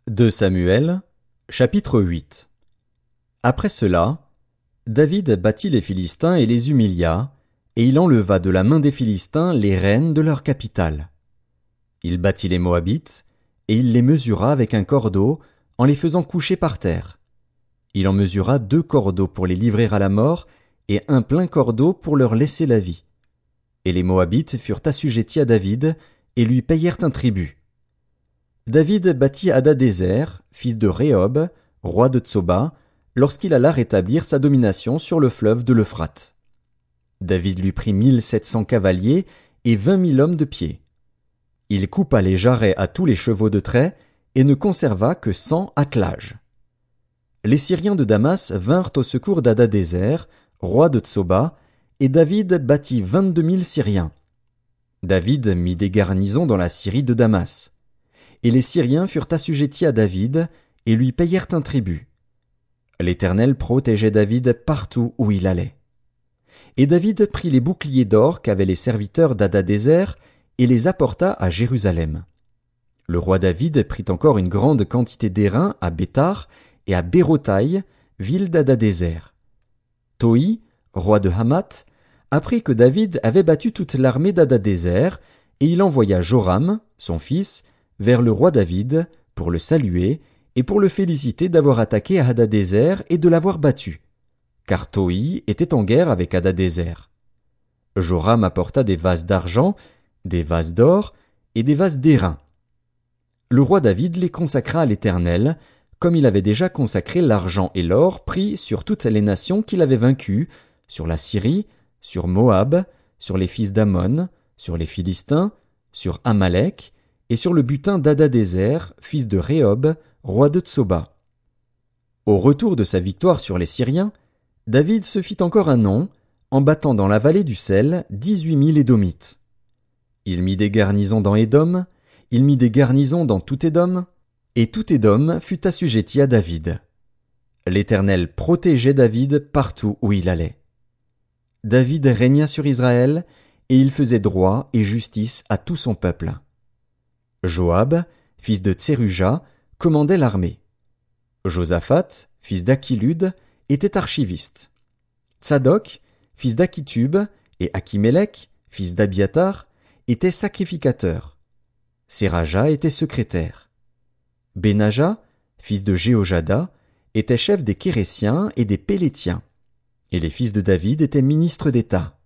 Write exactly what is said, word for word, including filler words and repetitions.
deux Samuel, chapitre huit. Après cela, David battit les Philistins et les humilia, et il enleva de la main des Philistins les rênes de leur capitale. Il battit les Moabites, et il les mesura avec un cordeau, en les faisant coucher par terre. Il en mesura deux cordeaux pour les livrer à la mort, et un plein cordeau pour leur laisser la vie. Et les Moabites furent assujettis à David, et lui payèrent un tribut. David battit Hadadézer, fils de Rehob, roi de Tsoba, lorsqu'il alla rétablir sa domination sur le fleuve de l'Euphrate. David lui prit mille sept cents cavaliers et vingt mille hommes de pied. Il coupa les jarrets à tous les chevaux de trait et ne conserva que cent attelages. Les Syriens de Damas vinrent au secours d'Hadadézer, roi de Tsoba, et David battit vingt-deux mille Syriens. David mit des garnisons dans la Syrie de Damas. Et les Syriens furent assujettis à David, et lui payèrent un tribut. L'Éternel protégeait David partout où il allait. Et David prit les boucliers d'or qu'avaient les serviteurs d'Hadadézer, et les apporta à Jérusalem. Le roi David prit encore une grande quantité d'airain à Béthar et à Bérotaï, ville d'Hadadézer. Toi, roi de Hamath, apprit que David avait battu toute l'armée d'Hadadézer, et il envoya Joram, son fils, vers le roi David, pour le saluer, et pour le féliciter d'avoir attaqué Hadadézer et de l'avoir battu, car Toi était en guerre avec Hadadézer. Joram apporta des vases d'argent, des vases d'or et des vases d'airain. Le roi David les consacra à l'Éternel, comme il avait déjà consacré l'argent et l'or pris sur toutes les nations qu'il avait vaincues, sur la Syrie, sur Moab, sur les fils d'Ammon, sur les Philistins, sur Amalek, et sur le butin d'Hadadézer, fils de Rehob, roi de Tsoba. Au retour de sa victoire sur les Syriens, David se fit encore un nom, en battant dans la vallée du sel dix-huit mille Édomites. Il mit des garnisons dans Édom, il mit des garnisons dans tout Édom, et tout Édom fut assujetti à David. L'Éternel protégeait David partout où il allait. David régna sur Israël, et il faisait droit et justice à tout son peuple. Joab, fils de Tseruja, commandait l'armée. Josaphat, fils d'Achilud, était archiviste. Tsadok, fils d'Akitub, et Achimélec, fils d'Abiatar, étaient sacrificateurs. Séraja était secrétaire. Benaja, fils de Jéhojada, était chef des Kérésiens et des Pélétiens. Et les fils de David étaient ministres d'État.